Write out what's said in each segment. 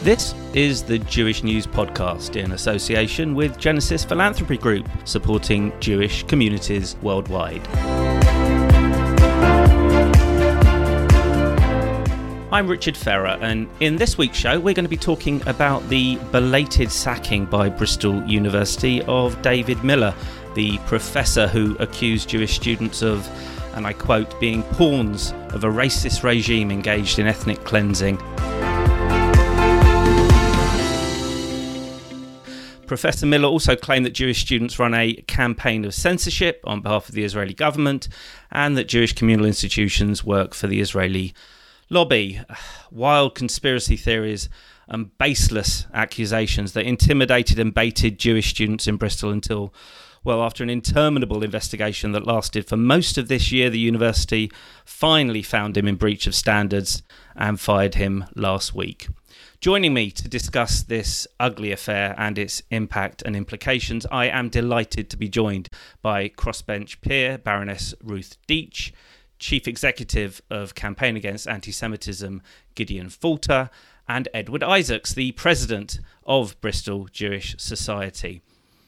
This is the Jewish News Podcast in association with Genesis Philanthropy Group, supporting Jewish communities worldwide. I'm Richard Ferrer, and in this week's show we're going to be talking about the belated sacking by Bristol University of David Miller, the professor who accused Jewish students of, and I quote, being pawns of a racist regime engaged in ethnic cleansing. Professor Miller also claimed that Jewish students run a campaign of censorship on behalf of the Israeli government and that Jewish communal institutions work for the Israeli lobby. Wild conspiracy theories and baseless accusations that intimidated and baited Jewish students in Bristol until, well, after an interminable investigation that lasted for most of this year, the university finally found him in breach of standards and fired him last week. Joining me to discuss this ugly affair and its impact and implications, I am delighted to be joined by crossbench peer Baroness Ruth Deach, Chief Executive of Campaign Against Anti-Semitism Gideon Falter, and Edward Isaacs, the President of Bristol Jewish Society.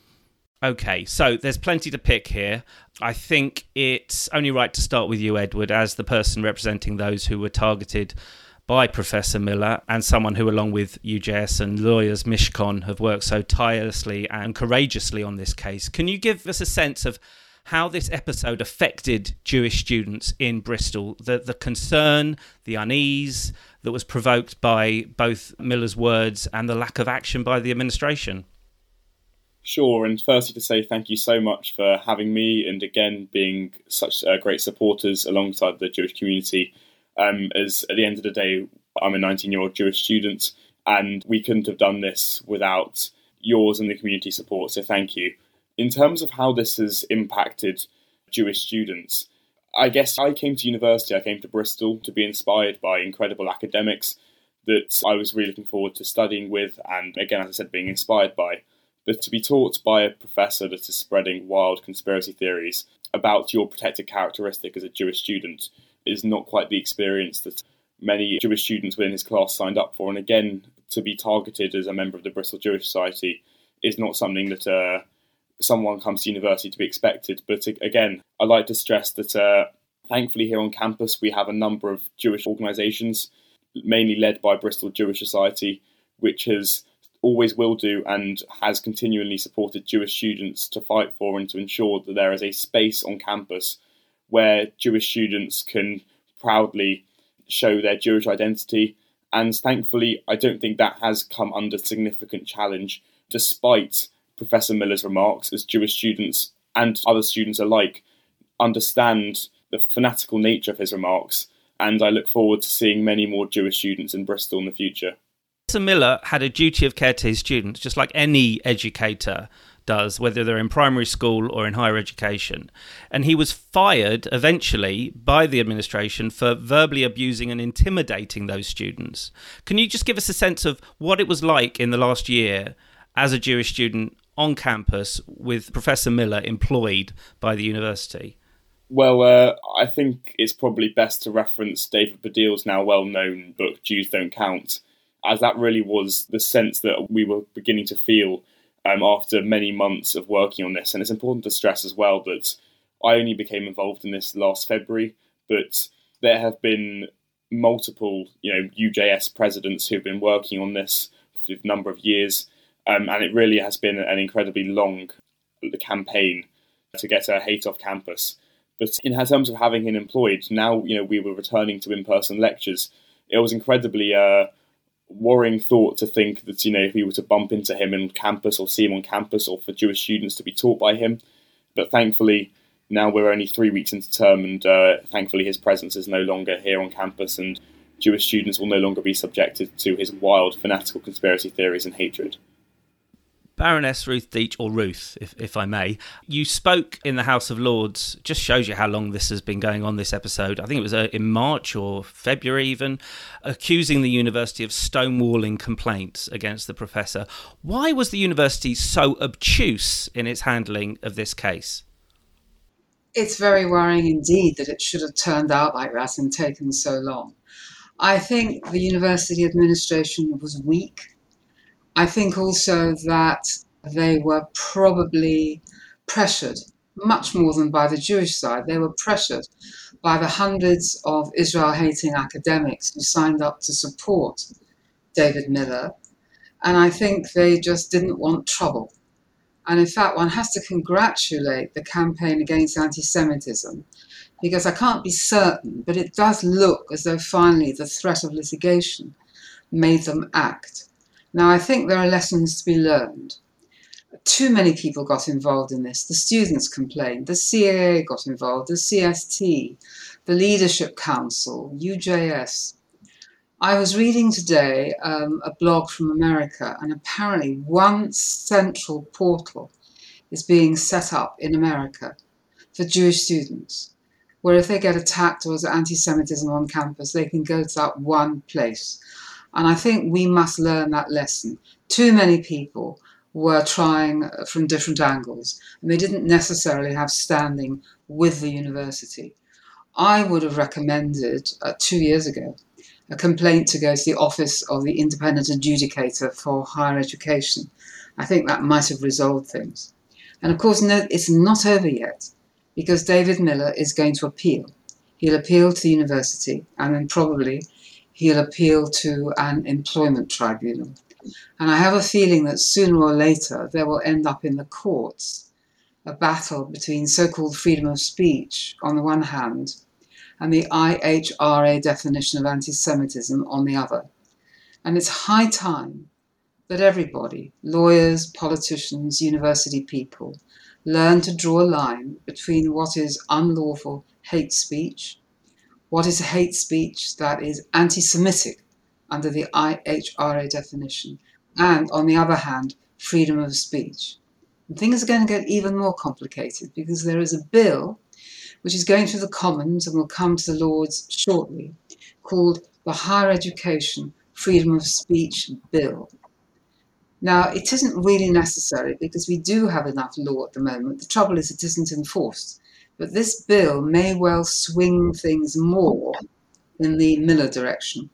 Okay, so there's plenty to pick here. I think it's only right to start with you, Edward, as the person representing those who were targeted by Professor Miller and someone who, along with UJS and lawyers Mishkon, have worked so tirelessly and courageously on this case. Can you give us a sense of how this episode affected Jewish students in Bristol, the concern, the unease that was provoked by both Miller's words and the lack of action by the administration? Sure, and firstly to say thank you so much for having me and again being such great supporters alongside the Jewish community. As at the end of the day, I'm a 19-year-old Jewish student and we couldn't have done this without yours and the community support, so thank you. In terms of how this has impacted Jewish students, I guess I came to university, I came to Bristol to be inspired by incredible academics that I was really looking forward to studying with and, again, as I said, being inspired by. But to be taught by a professor that is spreading wild conspiracy theories about your protected characteristic as a Jewish student is not quite the experience that many Jewish students within his class signed up for. And again, to be targeted as a member of the Bristol Jewish Society is not something that someone comes to university to be expected. But again, I'd like to stress that thankfully here on campus we have a number of Jewish organisations, mainly led by Bristol Jewish Society, which has always will do and has continually supported Jewish students to fight for and to ensure that there is a space on campus where Jewish students can proudly show their Jewish identity. And thankfully, I don't think that has come under significant challenge, despite Professor Miller's remarks, as Jewish students and other students alike understand the fanatical nature of his remarks. And I look forward to seeing many more Jewish students in Bristol in the future. Professor Miller had a duty of care to his students, just like any educator does, whether they're in primary school or in higher education. And he was fired eventually by the administration for verbally abusing and intimidating those students. Can you just give us a sense of what it was like in the last year as a Jewish student on campus with Professor Miller employed by the university? Well, I think it's probably best to reference David Baddiel's now well-known book, Jews Don't Count, as that really was the sense that we were beginning to feel after many months of working on this. And it's important to stress as well that I only became involved in this last February, but there have been multiple, UJS presidents who've been working on this for a number of years. And it really has been an incredibly long campaign to get hate off campus. But in terms of having him employed, now, we were returning to in-person lectures. It was incredibly worrying thought to think that, if we were to bump into him on campus or see him on campus or for Jewish students to be taught by him. But thankfully, now we're only 3 weeks into term and thankfully his presence is no longer here on campus and Jewish students will no longer be subjected to his wild, fanatical conspiracy theories and hatred. Baroness Ruth Deach, or Ruth, if I may, you spoke in the House of Lords, just shows you how long this has been going on, this episode. I think it was in March or February even, accusing the university of stonewalling complaints against the professor. Why was the university so obtuse in its handling of this case? It's very worrying indeed that it should have turned out like that and taken so long. I think the university administration was weak I think also that they were probably pressured, much more than by the Jewish side. They were pressured by the hundreds of Israel-hating academics who signed up to support David Miller. And I think they just didn't want trouble. And in fact, one has to congratulate the campaign against anti-Semitism, because I can't be certain, but it does look as though finally the threat of litigation made them act. Now, I think there are lessons to be learned. Too many people got involved in this. The students complained, the CAA got involved, the CST, the Leadership Council, UJS. I was reading today a blog from America, and apparently one central portal is being set up in America for Jewish students, where if they get attacked or there's anti-Semitism on campus, they can go to that one place. And I think we must learn that lesson. Too many people were trying from different angles, and they didn't necessarily have standing with the university. I would have recommended 2 years ago a complaint to go to the Office of the Independent Adjudicator for Higher Education. I think that might have resolved things. And of course, no, it's not over yet, because David Miller is going to appeal. He'll appeal to the university, and then probably he'll appeal to an employment tribunal. And I have a feeling that sooner or later there will end up in the courts a battle between so-called freedom of speech on the one hand and the IHRA definition of anti-Semitism on the other. And it's high time that everybody, lawyers, politicians, university people, learn to draw a line between what is unlawful hate speech, what is hate speech that is anti-Semitic under the IHRA definition, and on the other hand, freedom of speech. And things are going to get even more complicated because there is a bill which is going through the Commons and will come to the Lords shortly, called the Higher Education Freedom of Speech Bill. Now, it isn't really necessary because we do have enough law at the moment. The trouble is it isn't enforced. But this bill may well swing things more in the Miller direction,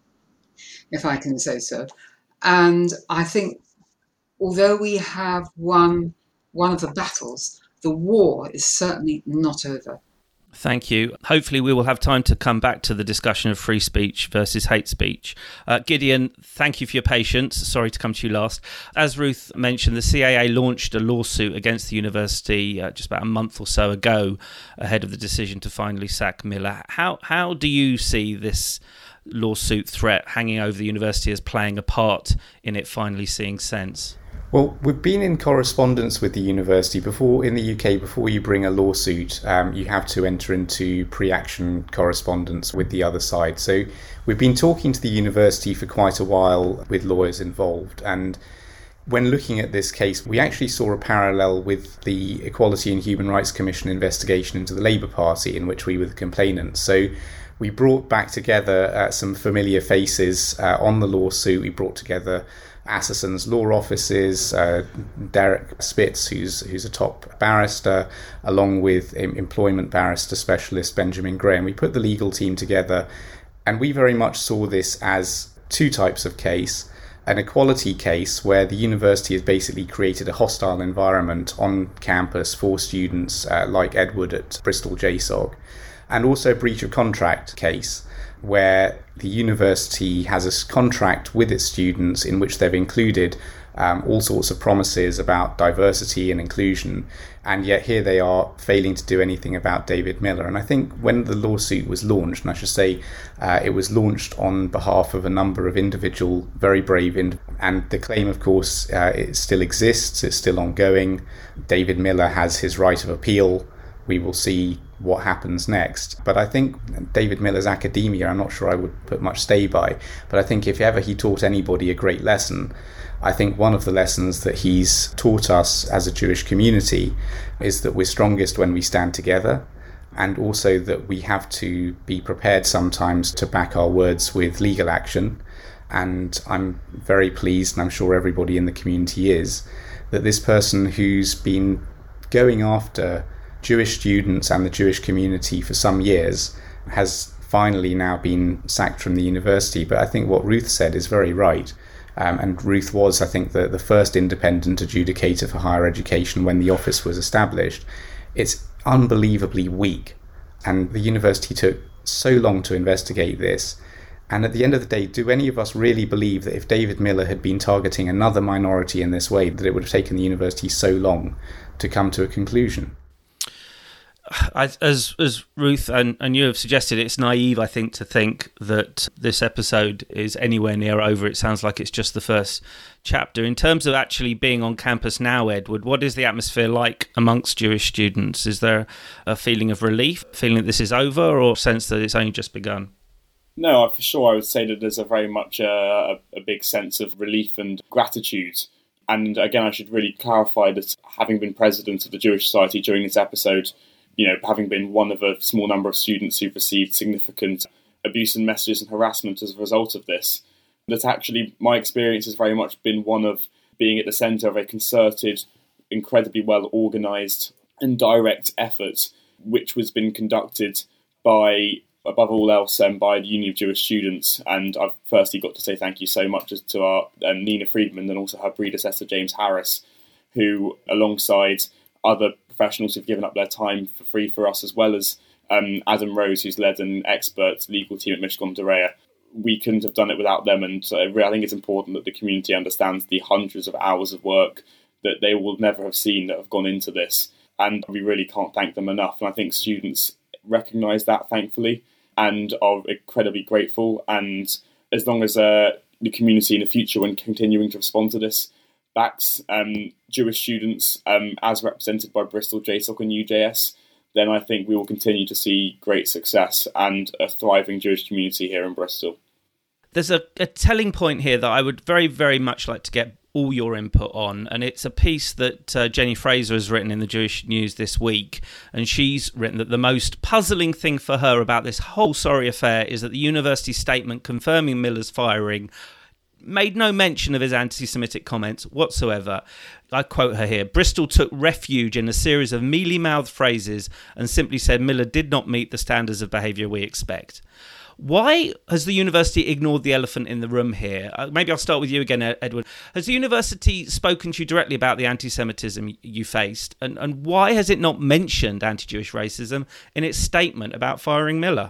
if I can say so. And I think although we have won one of the battles, the war is certainly not over. Thank you. Hopefully we will have time to come back to the discussion of free speech versus hate speech. Gideon, thank you for your patience. Sorry to come to you last. As Ruth mentioned, the CAA launched a lawsuit against the university just about a month or so ago ahead of the decision to finally sack Miller. How do you see this lawsuit threat hanging over the university as playing a part in it finally seeing sense? Well, we've been in correspondence with the university before. In the UK, before you bring a lawsuit, you have to enter into pre-action correspondence with the other side. So we've been talking to the university for quite a while with lawyers involved. And when looking at this case, we actually saw a parallel with the Equality and Human Rights Commission investigation into the Labour Party, in which we were the complainants. So we brought back together some familiar faces on the lawsuit. We brought together Assassin's law offices, Derek Spitz, who's a top barrister, along with employment barrister specialist Benjamin Graham. We put the legal team together, and we very much saw this as two types of case. An equality case where the university has basically created a hostile environment on campus for students like Edward at Bristol JSOG, and also a breach of contract case where the university has a contract with its students in which they've included all sorts of promises about diversity and inclusion, and yet here they are failing to do anything about David Miller. And I think when the lawsuit was launched, and I should say it was launched on behalf of a number of individual, very brave, and the claim, of course, it still exists, it's still ongoing. David Miller has his right of appeal. We will see what happens next. But I think David Miller's academia, I'm not sure I would put much stay by, but I think if ever he taught anybody a great lesson, I think one of the lessons that he's taught us as a Jewish community is that we're strongest when we stand together, and also that we have to be prepared sometimes to back our words with legal action. And I'm very pleased, and I'm sure everybody in the community is, that this person who's been going after Jewish students and the Jewish community for some years has finally now been sacked from the university. But I think what Ruth said is very right. And Ruth was, I think, the first independent adjudicator for higher education when the office was established. It's unbelievably weak. And the university took so long to investigate this. And at the end of the day, do any of us really believe that if David Miller had been targeting another minority in this way, that it would have taken the university so long to come to a conclusion? As Ruth and you have suggested, it's naive, I think, to think that this episode is anywhere near over. It sounds like it's just the first chapter. In terms of actually being on campus now, Edward, what is the atmosphere like amongst Jewish students? Is there a feeling of relief, feeling that this is over, or a sense that it's only just begun? No, for sure, I would say that there's a very much a big sense of relief and gratitude. And again, I should really clarify that having been president of the Jewish Society during this episode, having been one of a small number of students who've received significant abuse and messages and harassment as a result of this, that actually my experience has very much been one of being at the centre of a concerted, incredibly well organised and direct effort, which was been conducted by, above all else, by the Union of Jewish Students. And I've firstly got to say thank you so much to our Nina Friedman and also her predecessor, James Harris, who, alongside other professionals who've given up their time for free for us, as well as Adam Rose, who's led an expert legal team at Mishcon Dereya. We couldn't have done it without them, and I think it's important that the community understands the hundreds of hours of work that they will never have seen that have gone into this, and we really can't thank them enough. And I think students recognise that, thankfully, and are incredibly grateful. And as long as the community in the future, when continuing to respond to this, backs Jewish students as represented by Bristol JSOC and UJS, then I think we will continue to see great success and a thriving Jewish community here in Bristol. There's a telling point here that I would very, very much like to get all your input on, and it's a piece that Jenny Fraser has written in the Jewish News this week, and she's written that the most puzzling thing for her about this whole sorry affair is that the university statement confirming Miller's firing made no mention of his anti-Semitic comments whatsoever. I quote her here: "Bristol took refuge in a series of mealy-mouthed phrases and simply said Miller did not meet the standards of behaviour we expect." Why has the university ignored the elephant in the room here? Maybe I'll start with you again, Edward. Has the university spoken to you directly about the anti-Semitism you faced? And why has it not mentioned anti-Jewish racism in its statement about firing Miller?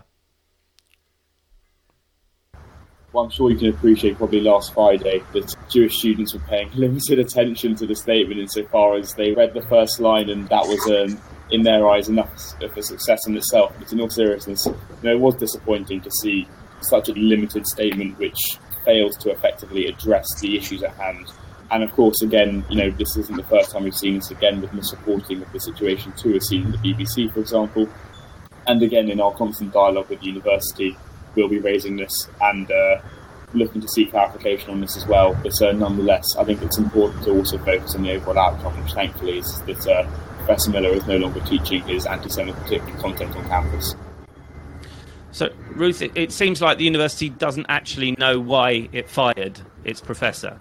Well, I'm sure you can appreciate probably last Friday that Jewish students were paying limited attention to the statement insofar as they read the first line, and that was, in their eyes, enough of a success in itself. But in all seriousness, it was disappointing to see such a limited statement which failed to effectively address the issues at hand. And of course, again, this isn't the first time we've seen this again with misreporting of the situation too, as seen in the BBC, for example. And again, in our constant dialogue with the university, we'll be raising this and looking to seek clarification on this as well. But nonetheless, I think it's important to also focus on the overall outcome, which thankfully is that Professor Miller is no longer teaching his anti-Semitic content on campus. So, Ruth, it seems like the university doesn't actually know why it fired its professor.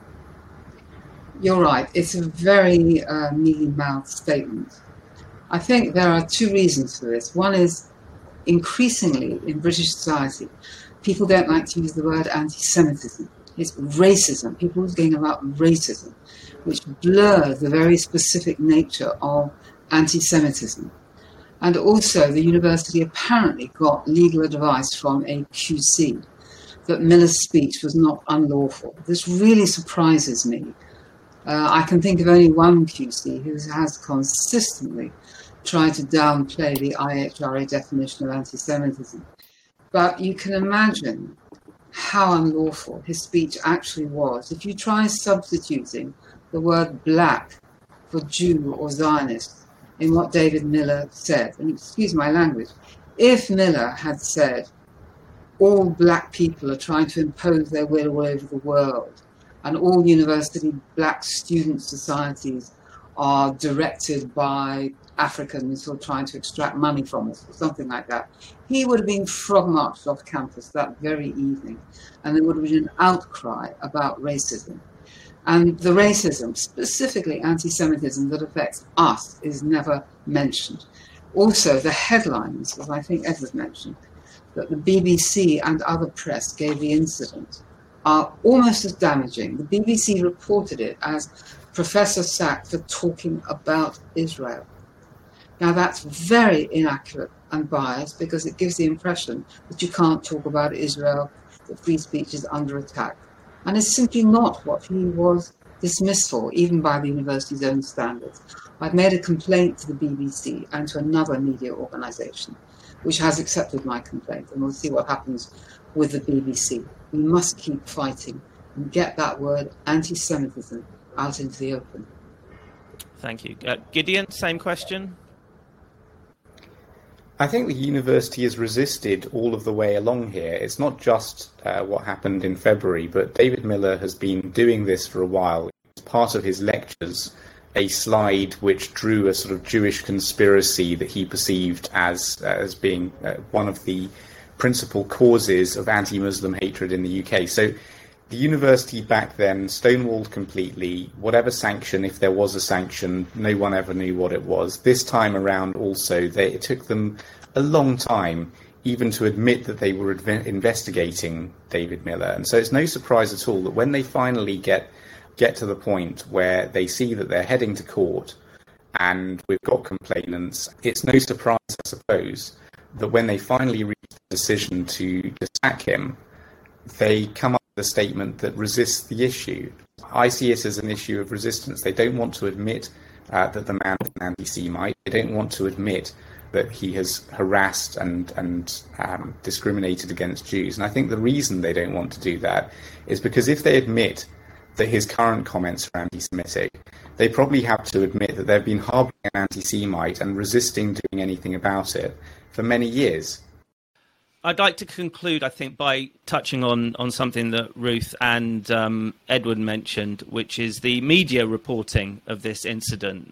You're right. It's a very mealy-mouthed statement. I think there are two reasons for this. One is, increasingly in British society, people don't like to use the word anti-Semitism. It's racism. People are talking about racism, which blurs the very specific nature of anti-Semitism. And also, the university apparently got legal advice from a QC that Miller's speech was not unlawful. This really surprises me. I can think of only one QC who has consistently tried to downplay the IHRA definition of anti-Semitism. But you can imagine how unlawful his speech actually was. If you try substituting the word black for Jew or Zionist in what David Miller said, and excuse my language, if Miller had said all black people are trying to impose their will all over the world and all university black student societies are directed by Africans who are trying to extract money from us or something like that, he would have been frog-marched off campus that very evening, and there would have been an outcry about racism. And the racism, specifically anti-Semitism, that affects us is never mentioned. Also, the headlines, as I think Edward mentioned, that the BBC and other press gave the incident are almost as damaging. The BBC reported it as Professor sacked for talking about Israel. Now that's very inaccurate and biased because it gives the impression that you can't talk about Israel, that free speech is under attack. And it's simply not what he was dismissed for, even by the university's own standards. I've made a complaint to the BBC and to another media organisation, which has accepted my complaint, and we'll see what happens with the BBC. We must keep fighting and get that word anti-Semitism out into the open. Thank you. Gideon, same question. I think the university has resisted all of the way along here. It's not just what happened in February, but David Miller has been doing this for a while. As part of his lectures, a slide which drew a sort of Jewish conspiracy that he perceived as being one of the principal causes of anti-Muslim hatred in the UK. So the university back then stonewalled completely. Whatever sanction, if there was a sanction, no one ever knew what it was. This time around also, it took them a long time even to admit that they were investigating David Miller. And so it's no surprise at all that when they finally get to the point where they see that they're heading to court and we've got complainants, it's no surprise, I suppose, that when they finally reach the decision to sack him, they come up with a statement that resists the issue. I see it as an issue of resistance. They don't want to admit that the man is an anti-Semite. They don't want to admit that he has harassed and discriminated against Jews. And I think the reason they don't want to do that is because if they admit that his current comments are anti-Semitic, they probably have to admit that they've been harbouring an anti-Semite and resisting doing anything about it for many years. I'd like to conclude, I think, by touching on something that Ruth and Edward mentioned, which is the media reporting of this incident.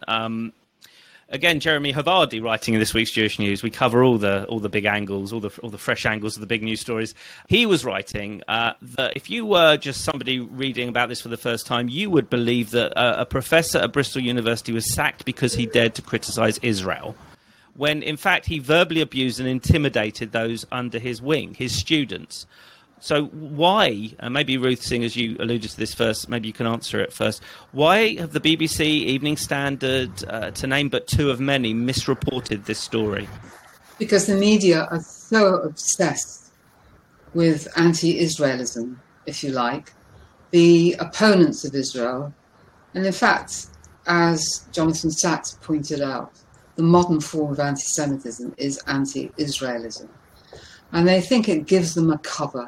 Again, Jeremy Havardi, writing in this week's Jewish News, we cover all the big angles, all the fresh angles of the big news stories. He was writing that if you were just somebody reading about this for the first time, you would believe that a professor at Bristol University was sacked because he dared to criticise Israel, when in fact he verbally abused and intimidated those under his wing, his students. So why, and maybe Ruth, seeing as you alluded to this first, maybe you can answer it first, why have the BBC, Evening Standard, to name but two of many, misreported this story? Because the media are so obsessed with anti-Israelism, if you like, the opponents of Israel. And in fact, as Jonathan Sachs pointed out, the modern form of anti-Semitism is anti-Israelism. And they think it gives them a cover.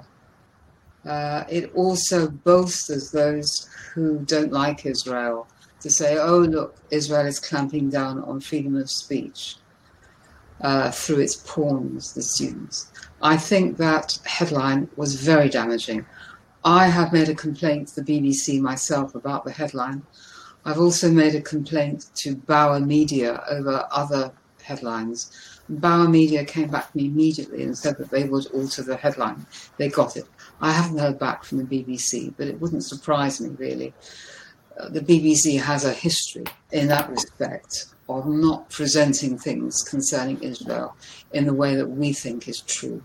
It also bolsters those who don't like Israel to say, oh, look, Israel is clamping down on freedom of speech through its pawns, the students. I think that headline was very damaging. I have made a complaint to the BBC myself about the headline. I've also made a complaint to Bauer Media over other headlines. Bauer Media came back to me immediately and said that they would alter the headline. They got it. I haven't heard back from the BBC, but it wouldn't surprise me, really. The BBC has a history in that respect of not presenting things concerning Israel in the way that we think is true.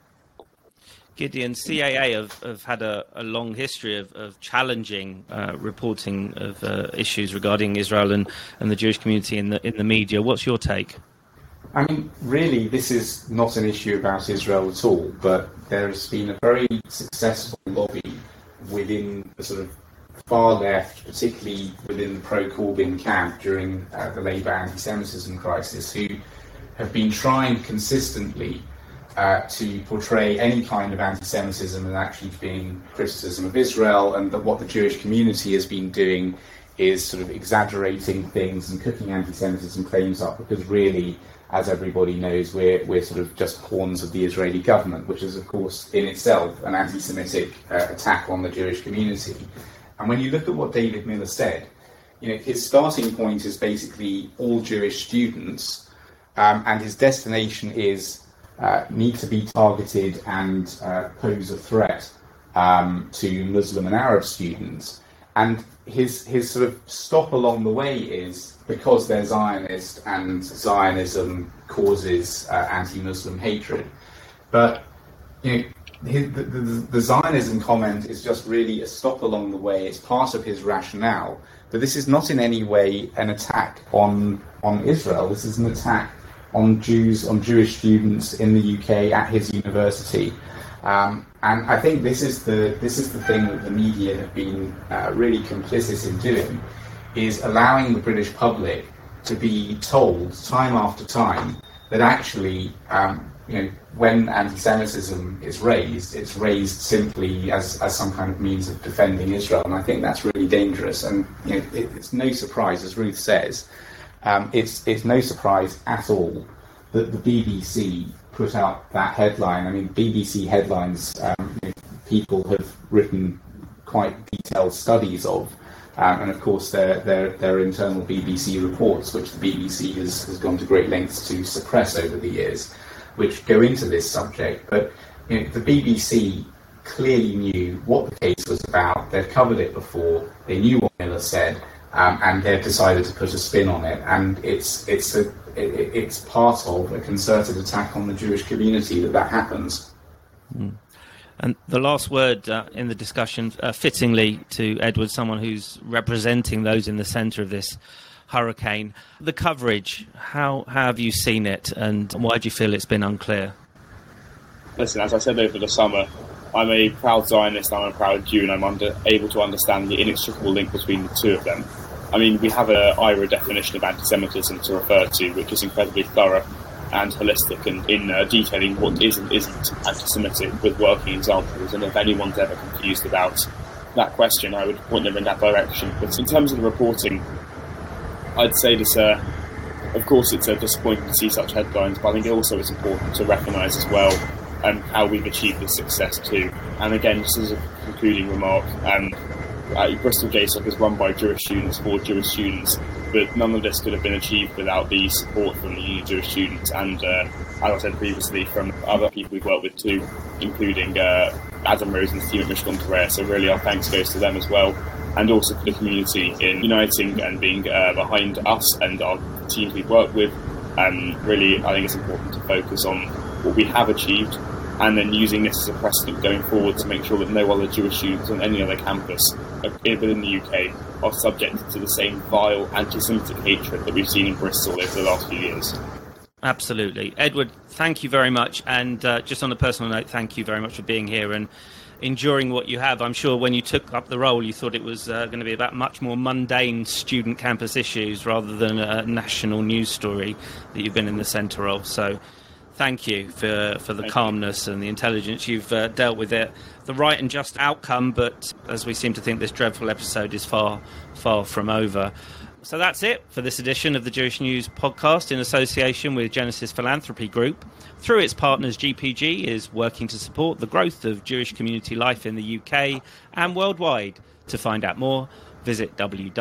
Gideon, CAA have had a long history of challenging reporting of issues regarding Israel and the Jewish community in the media. What's your take? I mean, really, this is not an issue about Israel at all, but there has been a very successful lobby within the sort of far left, particularly within the pro-Corbyn camp during the Labour anti-Semitism crisis, who have been trying consistently to portray any kind of anti-Semitism as actually being criticism of Israel, and that what the Jewish community has been doing is sort of exaggerating things and cooking anti-Semitism claims up, because really, as everybody knows, we're sort of just pawns of the Israeli government, which is, of course, in itself an anti-Semitic attack on the Jewish community. And when you look at what David Miller said, his starting point is basically all Jewish students, and his destination is need to be targeted and pose a threat to Muslim and Arab students. And his sort of stop along the way is because they're Zionist and Zionism causes anti-Muslim hatred. But the Zionism comment is just really a stop along the way. It's part of his rationale. But this is not in any way an attack on Israel. This is an attack on Jews, on Jewish students in the UK at his university. And I think this is the thing that the media have been really complicit in doing, is allowing the British public to be told time after time that actually, when anti-Semitism is raised, it's raised simply as some kind of means of defending Israel. And I think that's really dangerous. And it's no surprise, as Ruth says, it's no surprise at all that the BBC put out that headline. I mean, BBC headlines, people have written quite detailed studies of, and of course their internal BBC reports, which the BBC has gone to great lengths to suppress over the years, which go into this subject. But the BBC clearly knew what the case was about. They've covered it before. They knew what Miller said, and they've decided to put a spin on it. And it's part of a concerted attack on the Jewish community that happens. Mm. And the last word in the discussion, fittingly to Edward, someone who's representing those in the centre of this hurricane. The coverage, how have you seen it, and why do you feel it's been unclear? Listen, as I said over the summer, I'm a proud Zionist, I'm a proud Jew, and I'm able to understand the inextricable link between the two of them. I mean, we have an IRA definition of anti-Semitism to refer to, which is incredibly thorough and holistic and in detailing what is and isn't anti-Semitic with working examples. And if anyone's ever confused about that question, I would point them in that direction. But in terms of the reporting, I'd say this, of course, it's disappointing to see such headlines, but I think also it's important to recognise as well how we've achieved this success too. And again, just as a concluding remark, Bristol JSOC is run by Jewish students for Jewish students, but none of this could have been achieved without the support from the Jewish students and, as I said previously, from other people we've worked with too, including Adam Rosen's team at Mishkan Torah. So really our thanks goes to them as well, and also to the community in uniting and being behind us and our teams we've worked with. Really, I think it's important to focus on what we have achieved, and then using this as a precedent going forward to make sure that no other Jewish students on any other campus within the UK are subjected to the same vile anti-Semitic hatred that we've seen in Bristol over the last few years. Absolutely. Edward, thank you very much. And just on a personal note, thank you very much for being here and enduring what you have. I'm sure when you took up the role, you thought it was going to be about much more mundane student campus issues rather than a national news story that you've been in the centre of. So thank you for the calmness and the intelligence you've dealt with it. The right and just outcome, but as we seem to think, this dreadful episode is far, far from over. So that's it for this edition of the Jewish News podcast in association with Genesis Philanthropy Group. Through its partners, GPG is working to support the growth of Jewish community life in the UK and worldwide. To find out more, visit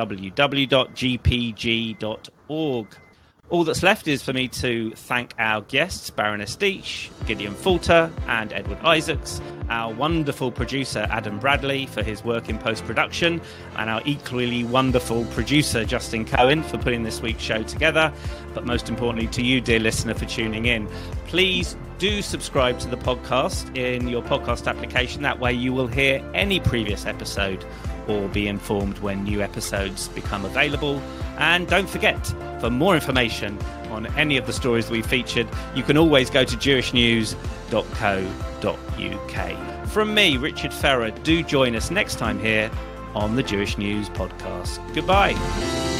www.gpg.org. All that's left is for me to thank our guests, Baroness Deitch, Gideon Falter and Edward Isaacs, our wonderful producer Adam Bradley for his work in post-production, and our equally wonderful producer Justin Cohen for putting this week's show together, but most importantly to you, dear listener, for tuning in. Please do subscribe to the podcast in your podcast application. That way you will hear any previous episode or be informed when new episodes become available. And don't forget, for more information on any of the stories we've featured, you can always go to jewishnews.co.uk. From me, Richard Ferrer, do join us next time here on the Jewish News Podcast. Goodbye.